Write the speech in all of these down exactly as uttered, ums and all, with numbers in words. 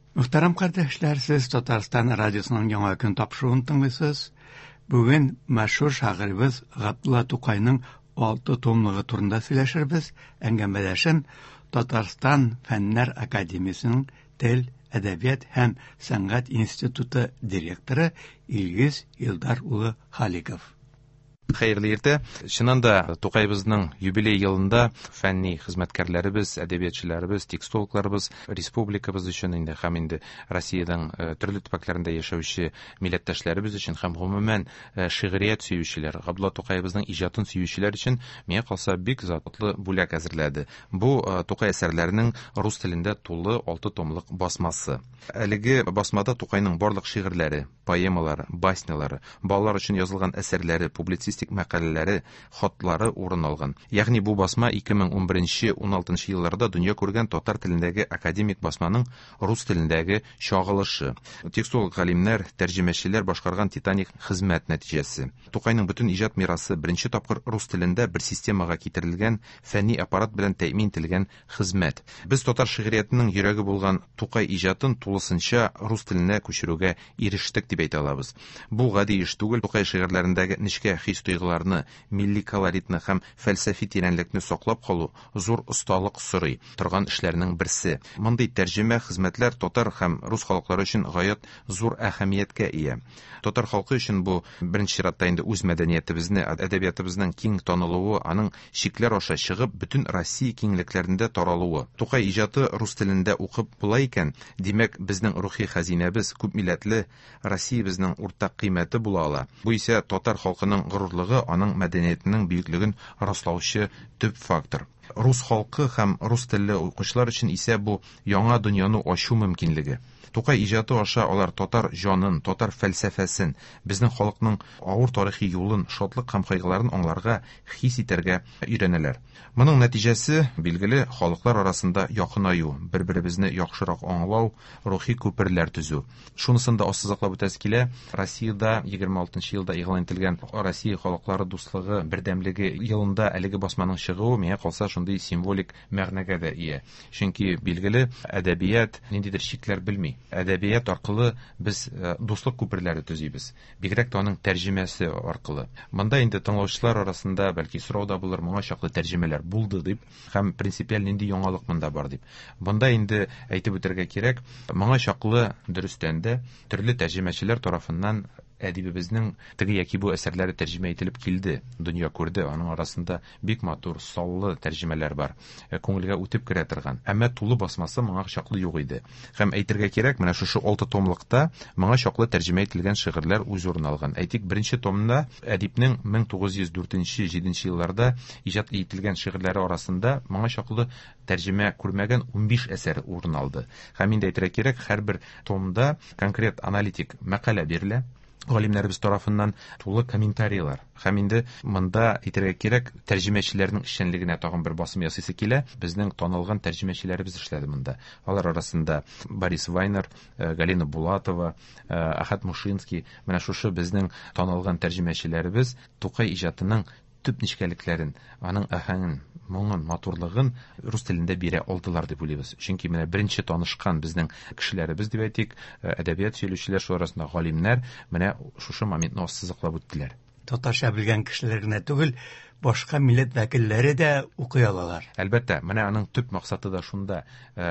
Muhtaram kardeşler, siz Tatarstan Radyosu'nun Яңа көн тапшыруын тыңлыйсыз. Бүген мәшһүр шагыйрыбыз Габдулла Тукайның алты томлыгы турында сөйләшербез. Әңгәмәдәшем Татарстан Фәннәр Академиясының Тел, Әдәбият һәм сәнгать институты директоры Илгиз Илдар улы Халиков. Хәерле иртә. Чыннан да Тукайбызның юбилей елында фәнни хезмәткәрләребез, әдәбиятчыларыбыз, текстологларыбыз республикабыз өчен инде һәм инде Россиядән төрле төбәкләрендә яшәүче милләттәшләребез өчен һәм гомумән шигърият сөючеләр, Габдулла Тукайбызның иҗатын сөючеләр өчен миңа калса бик затлы бүләк әзерләде. Бу Тукай әсәрләренең рус телендә тулы алты томлык басмасы. Әлеге басмада Тукайның барлык шигырьләре, поэмалары, баснялары, балалар өчен язылган әсәрләре, публицистик мәкаләләре, хатлары урын алган. Ягъни бу басма ике мең унберенче - уналтынчы елларда дөнья күргән татар телендәге академик басманың рус телендәге чагылышы. Текстолог галимнәр, тәрҗемәчеләр башкарган титаник хезмәт нәтиҗәсе. Тукайның бөтен иҗат мирасы беренче тапкыр рус телендә бер системага китерелгән, фәнни аппарат белән тәэмин ителгән хезмәт. Без татар шигъриятының йөрәге булган Тукай иҗатын тулысынча рус теленә күчерүгә ирештек дип әйтә алабыз. Бу гади эш түгел. Тукай шигырьләрендәге нечкә хис тойгыларны, милли колоритны һәм фәлсәфи тирәнлекне саклап калу зур осталык сорый торган эшләрнең берсе. Мондый тәрҗемә хезмәтләр татар һәм рус халыклары өчен гаять зур әһәмияткә ия. Татар халкы өчен бу беренче чиратта инде үз мәдәниятебезне, әдәбиятыбызның киң танылуы, аның шикләр аша чыгып, бөтен Россия киңлекләрендә таралуы. Тукай иҗаты рус телендә укып була икән, димәк, безнең рухи хәзинәбез, күп милләтле Россия безнең уртак кыйммәте була ала. Бу исә татар халкының горурлыгы, аның мәдәниятенең бөеклеген раслаучы төп фактор. Рус халкы һәм рус телле укучылар өчен исә бу яңа дөньяны ачу мөмкинлеге. Тукай иҗаты аша алар татар җанын, татар фәлсәфәсен, безнең халыкның авыр тарихи юлын, шатлык һәм кайгыларын аңларга, хис итәргә өйрәнәләр. Моның нәтиҗәсе билгеле халыклар арасында якынаю, бер-беребезне яхшырак аңлау, рухи күперләр төзү. Шунысын да ассызыклап үтәс килә. Россиядә егерме алтынчы елда игълан ителгән Россия халыклары дуслыгы, бердәмлеге елында әлеге басманың чыгуы миңа калса шундый символик мәгънәгә дә ия. Чөнки билгеле әдәбият ниндидер шикләр белми. Әдәбият аркылы без дуслык күперләре төзибез. Бигрәк тә аның тәрҗемәсе аркылы. Монда инде тыңлаучылар арасында бәлки сорау да булыр, моңа чаклы тәрҗемәләр булды дип, һәм принципиаль нинди яңалык монда бар дип. Монда инде әйтеп үтәргә кирәк, моңа чаклы дөрестән дә төрле тәрҗемәчеләр тарафыннан әдибебезнең теге яки бу әсәрләре тәрҗемә ителеп килде, дөнья күрде. Аның арасында бик матур, саллы тәрҗемәләр бар, күңелгә үтеп керә торган. Әмма тулы басмасы моңа чаклы юк иде. Һәм әйтергә кирәк, менә шушы алты томлыкта моңа чаклы тәрҗемә ителгән шигырьләр үз урын алган. Әйтик, беренче томда әдипнең мең тугыз йөз дүртенче - җиденче елларда иҗат ителгән шигырьләре арасында моңа чаклы тәрҗемә күрмәгән унбиш әсәр урын алды. Һәм инде әйтергә кирәк, һәрбер томда конкрет аналитик мәкалә бирелә. Галимнәребез тарафыннан тулы комментарийлар. Һәм инде монда әйтергә кирәк, тәрҗемәчеләрнең эшчәнлегенә тагын бер басым ясыйсы килә. Безнең танылган тәрҗемәчеләребез эшләде монда. Алар арасында Борис Вайнер, Галина Булатова, Ахат Мушинский, менә шушы безнең танылган тәрҗемәчеләребез Тукай иҗатының төп нечкәлекләрен, аның аһәңен, моңын, матурлыгын рус телендә бирә алдылар дип уйлыйбыз. Чөнки менә беренче танышкан безнең кешеләребез дип әйтик, әдәбият сөйләүчеләр, шулар арасында галимнәр менә шушы моментны ассызыклап үттеләр. Татарча белгән кешеләр генә түгел, башка милләт вәкилләре дә укый алалар. Әлбәттә, менә аның төп максаты да шунда.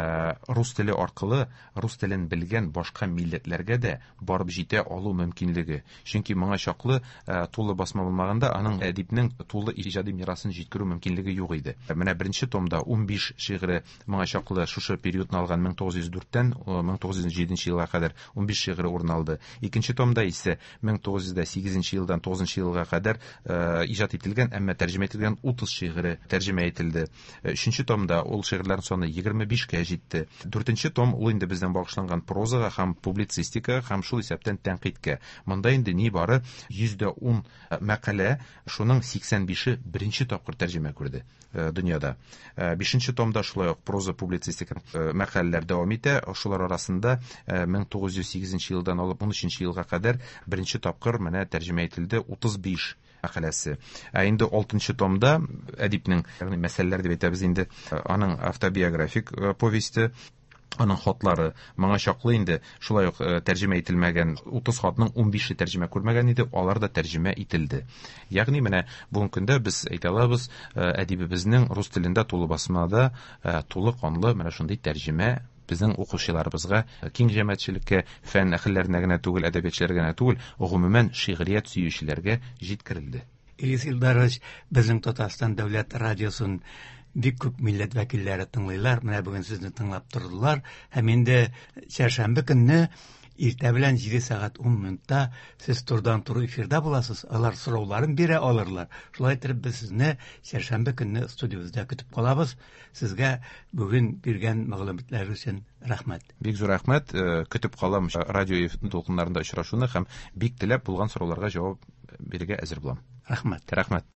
Рус теле аркылы рус телен белгән башка милләтләргә дә барып җитә алу мөмкинлеге. Чөнки моңа чаклы тулы басма булмаганда аның әдипнең тулы иҗади мирасын җиткерү мөмкинлеге юк иде. Менә беренче томда унбиш шигыре моңа чаклы шушы периодны алган мең тугыз йөз дүрттән мең тугыз йөз җиденче елга кадәр унбиш шигыре урын алды. Икенче томда исә мең тугыз йөз сигезенче елдан тугызынчы елга кадәр иҗат ителгән, әмма тәрҗемә ителгән утыз шигыре тәрҗемә ителде. Өченче томда ул шигырьләр саны егерме бишкә җитте. Дүртенче том ул инде бездән багышланган прозага һәм публицистикага һәм шул исәптән тәнкыйтькә. Монда инде ни бары йөз ун мәкалә, шуның сиксән бише беренче тапкыр тәрҗемә күрде дөньяда. Бишенче томда шулай ук проза, публицистика мәкаләләр дәвам итә. Шулар арасында мең тугыз йөз сигезенче елдан алып ун өченче елга кадәр беренче тапкыр менә тәрҗемә ителде утыз биш мәкаләсе. Ә инде алтынчы томда әдипнең, ягъни мәсьәләләр дип әйтәбез инде, аның автобиографик повесте аның хатлары, моңа чаклы инде шулай ук тәрҗемә ителмәгән утыз хатның ун бише тәрҗемә күрмәгән иде, алар да тәрҗемә ителде. Ягъни менә бүгенге көндә без әйтә алабыз, әдибебезнең рус телендә тулы басмада тулы канлы менә шундый тәрҗемә безнең укучыларыбызга, киң җәмәгатьчелеккә, фән әһелләренә генә түгел, әдәбиятчыларга генә түгел, гомумән шигърият сөючеләргә җиткерелде. Илис Илдарович, безнең Татарстан дәүләт радиосын бик күп милләт вәкилләре тыңлыйлар, менә бүген сезне тыңлап тордылар, һәм инде чәршәмбе көнне иртә белән җиде сәгать ун минутта сез турдан туры эфирда буласыз, алар сорауларын бирә алырлар. Шулай итеп без сезне чәршәмбе көнне студиябызда көтеп калабыз. Сезгә бүген биргән мәгълүматлар өчен рәхмәт. Бик зур рәхмәт, көтеп калам радио толкыннарында очрашуны һәм бик теләп булган сорауларга җавап бирергә әзер булам. Рәхмәт. Рәхмәт.